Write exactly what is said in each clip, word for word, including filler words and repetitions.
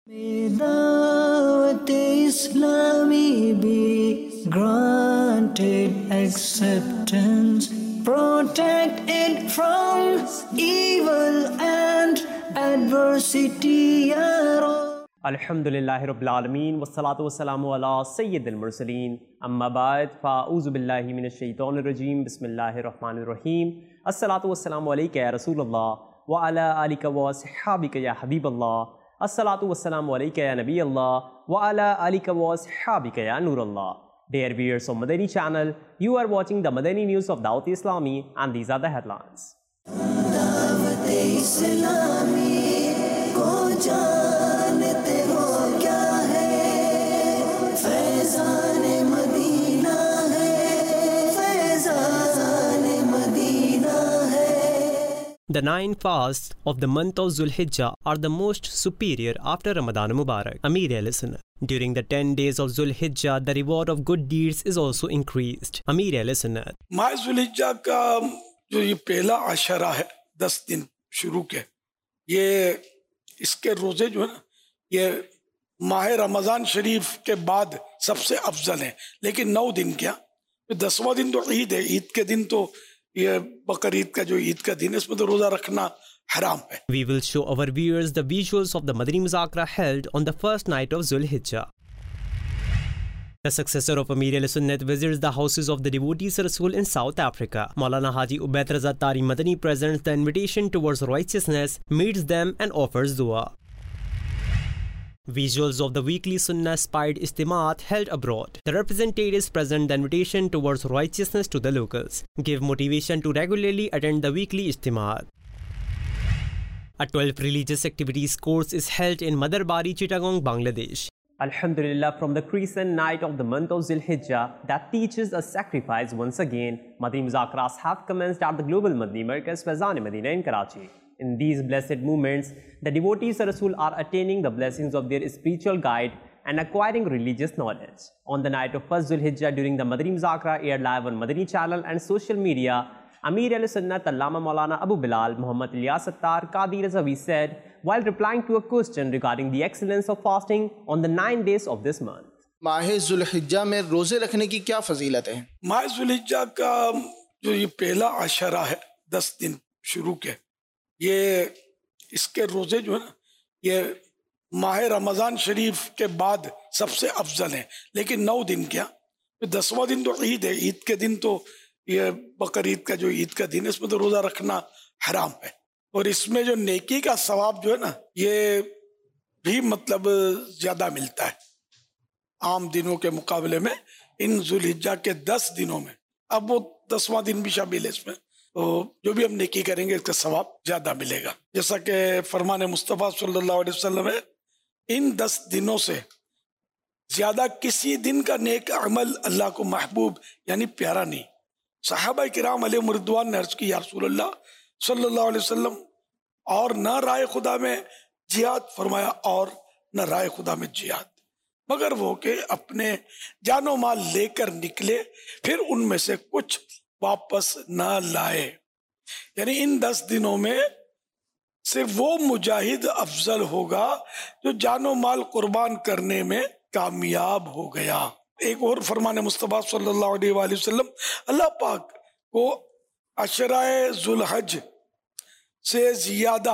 May Dawat Islami be granted acceptance, protect it from evil and adversity, Ya Rabb. الحمدللہ رب العالمین والصلاة والسلام علی سید المرسلین اما بعد فاعوذ باللہ من الشیطان الرجیم بسم اللہ الرحمن الرحیم الصلاة والسلام علیکہ یا رسول اللہ وعلی آلک واصحابک یا حبیب اللہ الصلاة والسلام علیکہ یا نبی اللہ وعلی آلک واصحابک یا نور اللہ. Dear viewers of Madani channel, you are watching the Madani news of Dawat Islami and these are the headlines. Dawat Islami ko jante ho kya hai, faizan Madina hai, faizan Madina hai. The nine fasts of the month of Zulhijjah are the most superior after Ramadan Mubarak. Amir Ahl Sunnah. During the ten days of Zulhijjah, the reward of good deeds is also increased. Amir Ahl Sunnah. ماہ ذوالحجہ کا جو یہ پہلا عشرہ ہے دس دن شروع کے، یہ اس کے روزے جو ہیں یہ ماہ رمضان شریف کے بعد سب سے افضل ہیں، لیکن نو دن کیا، دسواں دن تو عید ہے، عید کے دن تو یہ بقر عید کا جو عید کا دن ہے اس میں تو روزہ رکھنا حرام ہے. We will show our viewers the visuals of the Madani Muzakara held on the first night of Zulhijjah. The successor of Amir Ahl Sunnah visits the houses of the devotees Rasul in South Africa. Maulana Haji Ubaid Raza Tari Madani presents the invitation towards righteousness, meets them and offers dua. Visuals of the weekly Sunnah-inspired Istimaat held abroad. The representatives present the invitation towards righteousness to the locals, give motivation to regularly attend the weekly Istimaat. A twelve religious activities course is held in Madarbari, Chittagong, Bangladesh. Alhamdulillah, from the crescent night of the month of Zulhijjah that teaches us sacrifice once again, Madani Muzakaras have commenced at the Global Madani Markaz Faizan Medina in Karachi. In these blessed moments, the devotees of Rasul are attaining the blessings of their spiritual guide and acquiring religious knowledge. On the night of first Zulhijjah during the Madani Muzakara aired live on Madani channel and social media, Amir Ahl Sunnah Allama Maulana Abu Bilal Muhammad Ilyas Attar Qadi Razavi said while replying to a question regarding the excellence of fasting on the nine days of this month. ماہ ذوالحجہ میں روزے رکھنے کی کیا فضیلت ہے؟ ماہ ذوالحجہ کا جو یہ پہلا عشرہ ہے دس دن شروع کے، یہ اس کے روزے جو ہیں یہ ماہ رمضان شریف کے بعد سب سے افضل ہیں، لیکن نو دن کیا، دسواں دن تو عید ہے، عید کے دن تو یہ بقر عید کا جو عید کا دن ہے اس میں تو روزہ رکھنا حرام ہے، اور اس میں جو نیکی کا ثواب جو ہے نا یہ بھی مطلب زیادہ ملتا ہے عام دنوں کے مقابلے میں ان ذوالحجہ کے دس دنوں میں. اب وہ دسواں دن بھی شامل ہے اس میں، تو جو بھی ہم نیکی کریں گے اس کا ثواب زیادہ ملے گا. جیسا کہ فرمان مصطفیٰ صلی اللہ علیہ وسلم ہے، ان دس دنوں سے زیادہ کسی دن کا نیک عمل اللہ کو محبوب یعنی پیارا نہیں. صحابہ کرام علیہ رضوان نے عرض کی یا رسول اللہ صلی اللہ علیہ وسلم، اور نہ رائے خدا میں جہاد؟ فرمایا اور نہ رائے خدا میں جہاد، مگر وہ کہ اپنے جان و مال لے کر نکلے پھر ان میں سے کچھ واپس نہ لائے. یعنی ان دس دنوں میں صرف وہ مجاہد افضل ہوگا جو جان و مال قربان کرنے میں کامیاب ہو گیا. ایک اور فرمان مصطفیٰ صلی اللہ علیہ وآلہ وسلم، اللہ پاک کو عشرہ ذوالحج سے زیادہ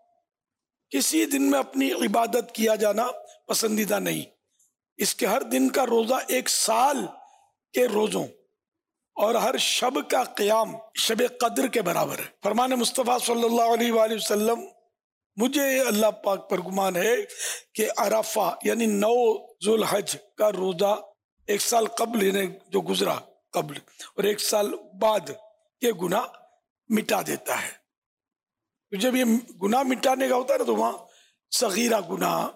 کسی دن میں اپنی عبادت کیا جانا پسندیدہ نہیں. اس کے ہر دن کا روزہ ایک سال کے روزوں اور ہر شب کا قیام شب قدر کے برابر ہے. فرمان مصطفیٰ صلی اللہ علیہ وآلہ وسلم، مجھے اللہ پاک پر گمان ہے کہ عرفہ یعنی نو ذوالحج کا روزہ ایک سال قبل یعنی جو گزرا قبل اور ایک سال بعد کے گناہ مٹا دیتا ہے. جب یہ گناہ مٹانے کا ہوتا ہے نا تو وہاں صغیرہ گناہ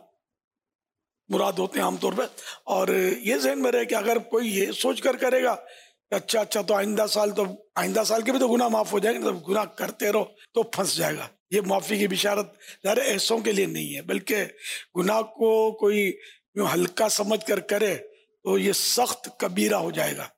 مراد ہوتے ہیں عام طور پہ، اور یہ ذہن میں رہے کہ اگر کوئی یہ سوچ کر کرے گا کہ اچھا اچھا تو آئندہ سال تو آئندہ سال کے بھی تو گناہ معاف ہو جائیں گے، تو گناہ کرتے رہو تو پھنس جائے گا. یہ معافی کی بشارت ظاہر ایسوں کے لیے نہیں ہے، بلکہ گناہ کو کوئی یوں ہلکا سمجھ کر کرے تو یہ سخت کبیرہ ہو جائے گا.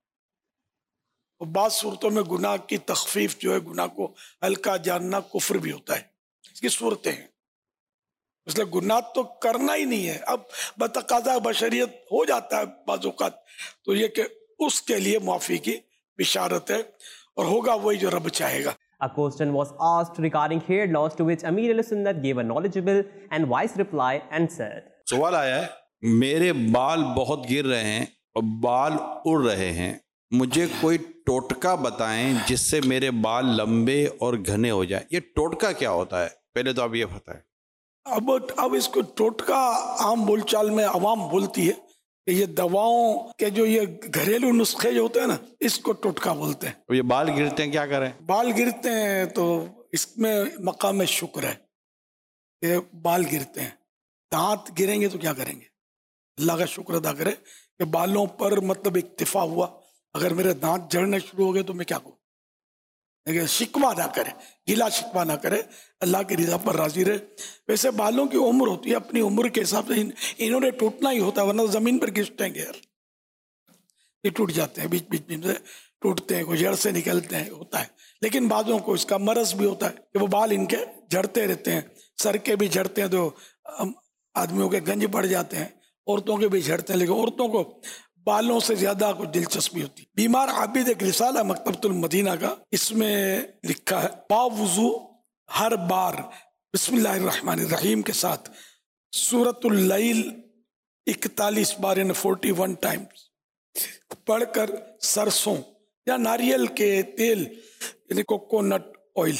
اور بعض صورتوں میں گناہ کی تخفیف جو ہے، گناہ کو ہلکا جاننا کفر بھی ہوتا ہے. اس کی صورتیں ہیں. اس لیے گناہ تو کرنا ہی نہیں ہے. اب بتقاضا بشریت ہو جاتا ہے بعض اوقات, تو یہ کہ اس کے لیے معافی کی بشارت ہے, اور ہوگا وہی جو رب چاہے گا. A question was asked regarding hair loss, to which Amir al-Sunnat gave a knowledgeable and wise reply and said, سوال آیا ہے, میرے بال بہت گر رہے ہیں اور بال اڑ رہے ہیں, مجھے کوئی ٹوٹکا بتائیں جس سے میرے بال لمبے اور گھنے ہو جائیں. یہ ٹوٹکا کیا ہوتا ہے, پہلے تو آپ یہ بتائیں. اب اب اس کو ٹوٹکا عام بول چال میں عوام بولتی ہے کہ یہ دواؤں کے جو یہ گھریلو نسخے جو ہوتے ہیں نا, اس کو ٹوٹکا بولتے ہیں. یہ بال گرتے ہیں, کیا کریں؟ بال گرتے ہیں تو اس میں مقام شکر ہے کہ بال گرتے ہیں. دانت گریں گے تو کیا کریں گے؟ اللہ کا شکر ادا کرے کہ بالوں پر مطلب اکتفا ہوا. اگر میرے دانت جھڑنے شروع ہو گئے تو میں کیا کروں؟ لیکن شکوہ نہ کرے, گلا شکوہ نہ کرے, اللہ کی رضا پر راضی رہے. ویسے بالوں کی عمر ہوتی ہے, اپنی عمر کے حساب سے انہوں نے ٹوٹنا ہی ہوتا ہے, ورنہ زمین پر گھسٹیں گے یار. یہ ٹوٹ جاتے ہیں, بیچ بیچ میں سے ٹوٹتے ہیں, کوئی جڑ سے نکلتے ہیں, ہوتا ہے. لیکن بعضوں کو اس کا مرض بھی ہوتا ہے کہ وہ بال ان کے جھڑتے رہتے ہیں. سر کے بھی جھڑتے ہیں تو آدمیوں کے گنج پڑ جاتے ہیں, عورتوں کے بھی جھڑتے ہیں, لیکن عورتوں کو بالوں سے زیادہ کچھ دلچسپی ہوتی. بیمار عابد ایک رسالہ مکتبۃ المدینہ کا, اس میں لکھا ہے با وضو ہر بار بسم اللہ الرحمن الرحیم کے ساتھ سورۃ اللیل اکتالیس بار یعنی فورٹی ون ٹائمز پڑھ کر سرسوں یا ناریل کے تیل یعنی کوکونٹ آئل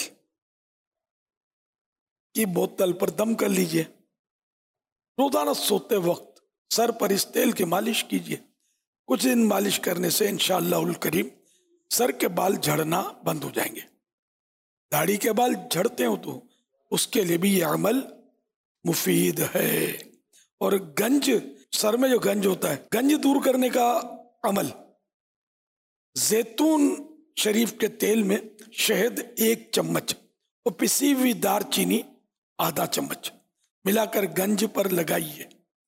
کی بوتل پر دم کر لیجئے. روزانہ سوتے وقت سر پر اس تیل کی مالش کیجئے. کچھ دن مالش کرنے سے انشاءاللہ الکریم سر کے بال جھڑنا بند ہو جائیں گے. داڑھی کے بال جھڑتے ہوں تو اس کے لیے بھی یہ عمل مفید ہے. اور گنج, سر میں جو گنج ہوتا ہے, گنج دور کرنے کا عمل, زیتون شریف کے تیل میں شہد ایک چمچ اور پسی ہوئی دار چینی آدھا چمچ ملا کر گنج پر لگائیے.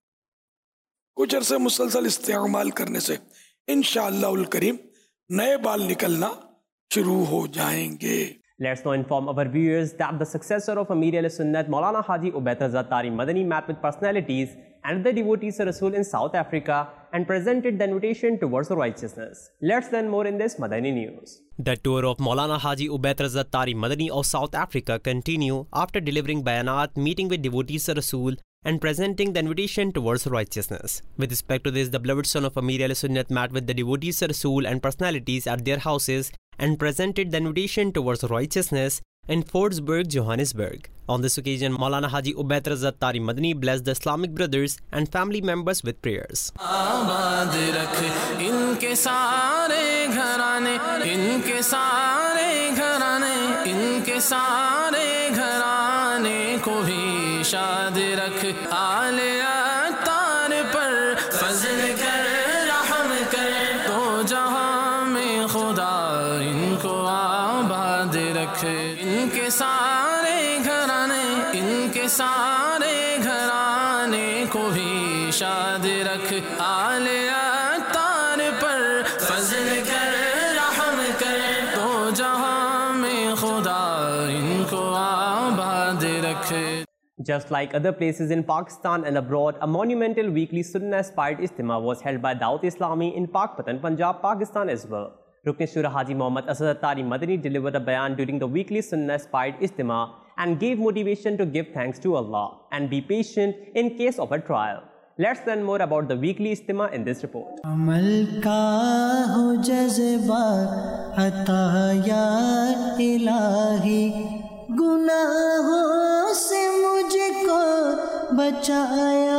کچھ عرصے مسلسل استعمال کرنے سے انشاءاللہ الکریم نئے بال نکلنا شروع ہو جائیں گے. Let's now inform our viewers that the successor of Amir al-Sunnat, Maulana Haji Ubaid Raza Tari Madani, met with personalities and the devotees of Rasul in South Africa and presented the invitation towards righteousness. Let's learn more in this Madani news. The tour of Maulana Haji Ubaid Raza Tari Madani of South Africa continue after delivering bayanat, meeting with devotees of Rasul and presenting the invitation towards righteousness. With respect to this, the beloved son of Amir al-Sunnat met with the devotees of Rasul and personalities at their houses and presented the invitation towards righteousness in Fordsburg, Johannesburg. On this occasion, Maulana Haji Ubaid Raza Tari Madani blessed the Islamic brothers and family members with prayers. آباد رکھ ان کے سارے گھرانے, ان کے سارے گھرانے, ان کے سارے گھرانے کو بھی شاد رکھ. آل اتار پر فضل کر, رحم کر, تو جہاں میں خدا ان کو آباد رکھ. ان کے سارے گھرانے, ان کے سارے گھرانے کو بھی شاد رکھ. آل اتار پر فضل کر, رحم کر, تو جہاں میں خدا ان کو آباد رکھ. Just like other places in Pakistan and abroad, a monumental weekly Sunnah-inspired Ijtima was held by Dawat Islami in Pakpatan, Punjab, Pakistan as well. Rukn Shura Haji Muhammad Asad Tari Madani delivered a bayan during the weekly Sunnah-inspired Ijtima and gave motivation to give thanks to Allah and be patient in case of a trial. Let's learn more about the weekly Ijtima in this report. عمل کا ہو جذبہ عطا یا الہی, گناہوں سے مجھ کو بچایا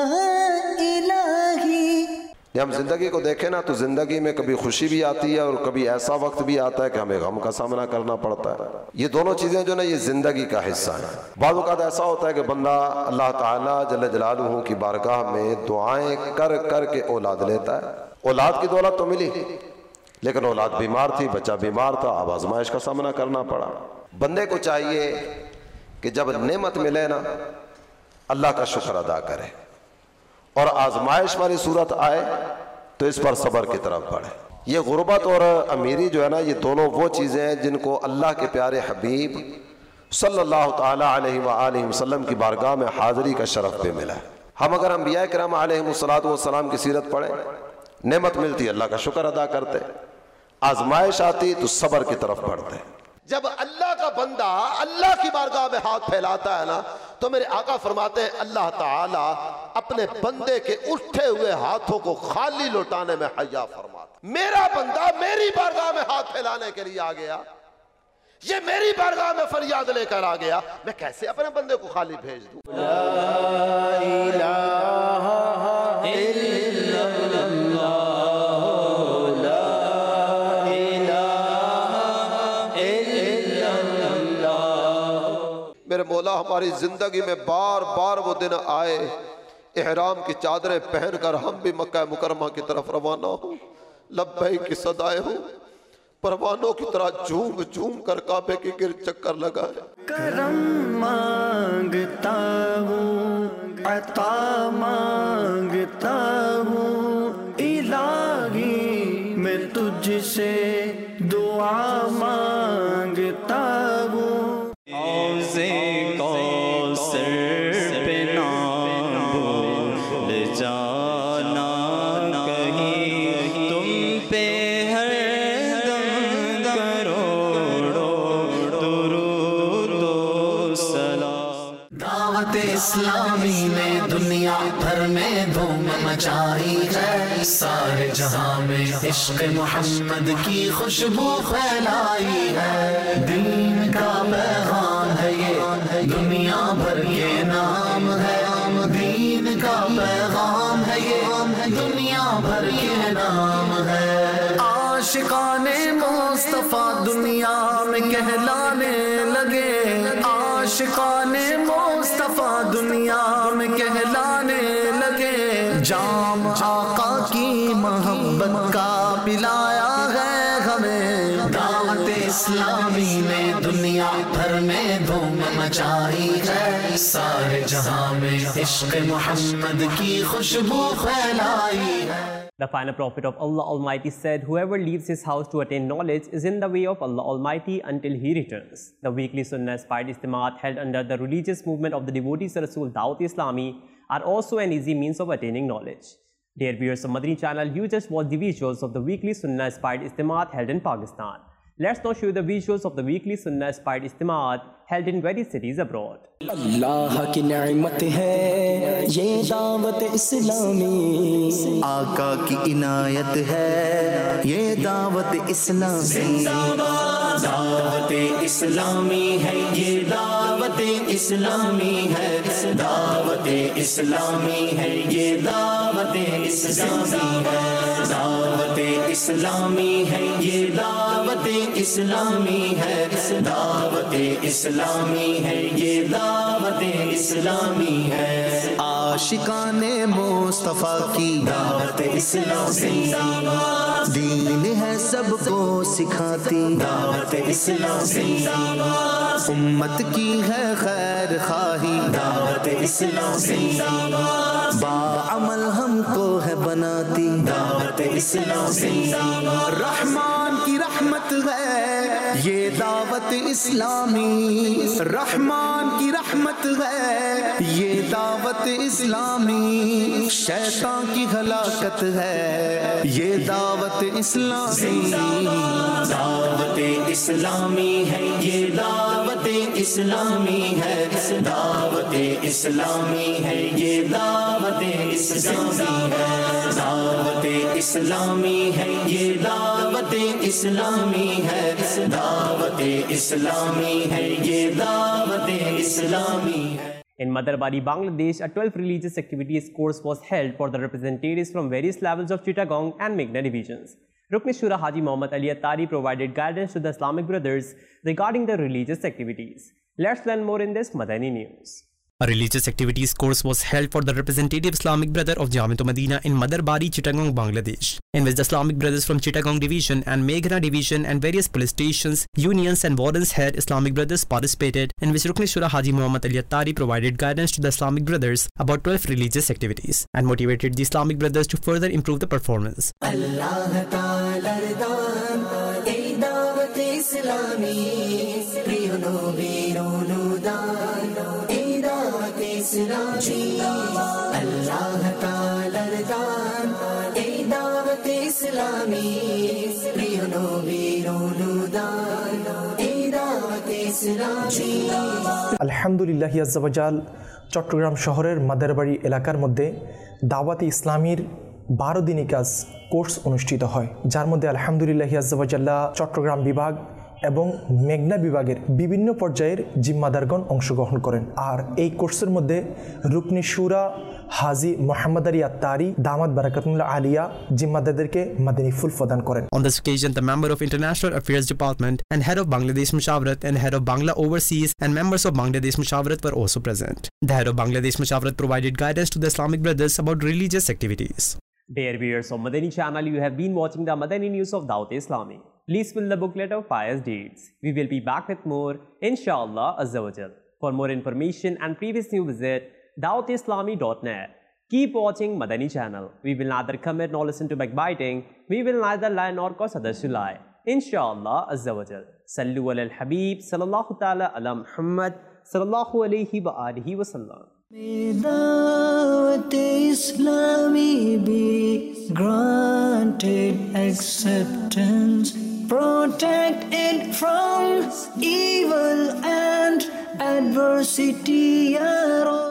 الہی. جب ہم زندگی کو دیکھیں نا تو زندگی میں کبھی خوشی بھی آتی ہے اور کبھی ایسا وقت بھی آتا ہے کہ ہمیں غم کا سامنا کرنا پڑتا ہے. یہ دونوں چیزیں جو نا یہ زندگی کا حصہ ہیں. بعض اوقات ایسا ہوتا ہے کہ بندہ اللہ تعالیٰ جل جلالہ کی بارگاہ میں دعائیں کر کر کے اولاد لیتا ہے. اولاد کی دولت تو ملی لیکن اولاد بیمار تھی, بچہ بیمار تھا, اب آزمائش کا سامنا کرنا پڑا. بندے کو چاہیے کہ جب نعمت ملے نا اللہ کا شکر ادا کرے, اور آزمائش والی صورت آئے تو اس پر صبر کی طرف بڑھے. یہ غربت اور امیری جو ہے نا یہ دونوں وہ چیزیں ہیں جن کو اللہ کے پیارے حبیب صلی اللہ تعالیٰ علیہ وآلہ وسلم کی بارگاہ میں حاضری کا شرف بھی ملا ہے۔ ہم اگر انبیاء کرام علیہم الصلوۃ والسلام کی سیرت پڑھیں، نعمت ملتی اللہ کا شکر ادا کرتے، آزمائش آتی تو صبر کی طرف بڑھتے۔ جب اللہ کا بندہ اللہ کی بارگاہ میں ہاتھ پھیلاتا ہے نا تو میرے آقا فرماتے ہیں اللہ تعالیٰ اپنے بندے کے اٹھے ہوئے ہاتھوں کو خالی لوٹانے میں حیا فرماتا۔ میرا بندہ میری بارگاہ میں ہاتھ پھیلانے کے لیے آ گیا، یہ میری بارگاہ میں فریاد لے کر آ گیا، میں کیسے اپنے بندے کو خالی بھیج دوں؟ لا الہ الا اللہ، لا الہ الا اللہ۔ میرے مولا ہماری زندگی میں بار بار وہ دن آئے احرام کی چادریں پہن کر ہم بھی مکہ مکرمہ کی طرف روانہ ہوں، لبیک کی صدائے ہوں، پروانوں کی طرح جھوم جھوم کر کعبے کی گرد چکر لگائے۔ کرم مانگتا ہوں، عطا مانگتا ہوں، الہی میں تجھ سے دعا مانگتا ہوں۔ حوضِ کوثر پہ نہ بھول جانا کہیں تم پہ ہر اسلامی نے دنیا بھر میں دھوم مچائی ہے، سارے جہاں میں عشق محمد کی خوشبو پھیلائی ہے۔ دین کا پیغام ہے یہ، دنیا بھر کے نام ہے، دین کا پیغام ہے یہ، دنیا بھر کے نام ہے۔ عاشقان مصطفیٰ دنیا میں کہلانے لگے، عاشقان مصطفیٰ دنیا میں کہلانے لگے، جام آقا کی محبت کا پلایا ہے ہمیں۔ دعوت اسلامی نے دنیا بھر میں دھوم مچائی ہے، سارے جہاں میں عشق محمد کی خوشبو پھیلائی ہے۔ The final prophet of Allah Almighty said, whoever leaves his house to attain knowledge is in the way of Allah Almighty until he returns. The weekly Sunnah-inspired Ijtimaat held under the religious movement of the devotees of Rasul Dawat Islami are also an easy means of attaining knowledge. Dear viewers of Madani channel, you just watched the visuals of the weekly Sunnah-inspired Ijtimaat held in Pakistan. Let's now show you the visuals of the weekly Sunnah-inspired Ijtimaat held in various cities abroad. اللہ کی نعمت ہے یہ دعوت اسلامی، آقا کی عنایت ہے یہ دعوت اسلامی، دعوت اسلامی ہے یہ دعوت اسلامی ہے، دعوت اسلامی ہے یہ دعوت اسلامی ہے، دعوت اسلامی ہے یہ دعوت اسلامی ہے، دعوت اسلامی ہے یہ دعوت اسلامی ہے۔ عاشقان مصطفیٰ کی دعوت اسلامی، دین ہے سب کو سکھاتی، دعوت اسلامی، امت کی ہے خیر خواہی، دعوت اسلامی، باعمل ہم کو ہے بناتی، دعوت اسلامی، رحمان کی رحمت ہے یہ دعوت اسلامی، رحمان کی رحمت ہے یہ دعوت اسلامی، شیطان کی ہلاکت ہے یہ دعوت اسلامی، دعوت اسلامی ہے یہ دعوت اسلامی ہے، دعوت اسلامی ہے یہ دعوت اسلامی ہے، دعوت اسلامی ہے یہ دعوت اسلامی ہے، دعوت اسلامی ہے یہ دعوت اسلامی ہے۔ In Madarbari, Bangladesh, a twelve religious activities course was held for the representatives from various levels of Chittagong and Meghna divisions. Rukn Shura Haji Muhammad Ali Attari provided guidance to the Islamic brothers regarding the religious activities. Let's learn more in this Madani News. A religious activities course was held for the representative Islamic brother of Jamiatul Madina in Madarbari, Chittagong, Bangladesh, in which the Islamic brothers from Chittagong division and Meghna division and various police stations, unions and wardens head Islamic brothers participated, in which Rukn Shura Haji Muhammad Ali Attari provided guidance to the Islamic brothers about twelve religious activities and motivated the Islamic brothers to further improve the performance. اللہ تعالی ردان اے دعوت اسلامی، پریونو بیرون इस्लाम जिंदाबाद अल्लाह ताला दान ए दावत इस्लामी प्रियनो वीरोनु दान ए दावत इस्लाम जिंदाबाद আলহামদুলিল্লাহ আজ্জা ওয়াজাল চট্টগ্রাম শহরের মাদারবাড়ি এলাকার মধ্যে দাওয়াতে ইসলামীর বারো দিনী কাজ কোর্স অনুষ্ঠিত হয়, যার মধ্যে আলহামদুলিল্লাহ আজ্জা ওয়াজাল্লাহ চট্টগ্রাম বিভাগ এবং মেঘনা বিভাগের বিভিন্ন পর্যায়ের জিম্মাদারগণ অংশগ্রহণ করেন। আর এই কোর্সের মধ্যে রুকনি শুরা হাজি মোহাম্মদ আলী আত্তারি দামাত বারাকাতুল্লাহ আলিয়া জিম্মাদারদেরকে মাদানী ফুল প্রদান করেন। On this occasion, the member of International Affairs Department and head of Bangladesh Mushawarat and head of Bangla Overseas and members of Bangladesh Mushawarat were also present. The head of Bangladesh Mushawarat provided guidance to the Islamic brothers about religious activities. Dear viewers of Madani channel, you have been watching the Madani news of Dawat Islami. Please fill the booklet of pious deeds. We will be back with more, inshallah azza wa jal. For more information and previous new visit dawat islami dot net. Keep watching Madani channel. We will neither commit nor listen to backbiting. We will neither lie nor cause others to lie. Inshallah azza wa jal. Sallu ala al-habib sallallahu ta'ala ala Muhammad sallallahu alayhi wa alihi wa sallam. May Dawat Islami be granted acceptance, protect it from evil and adversity, Ya Rabb.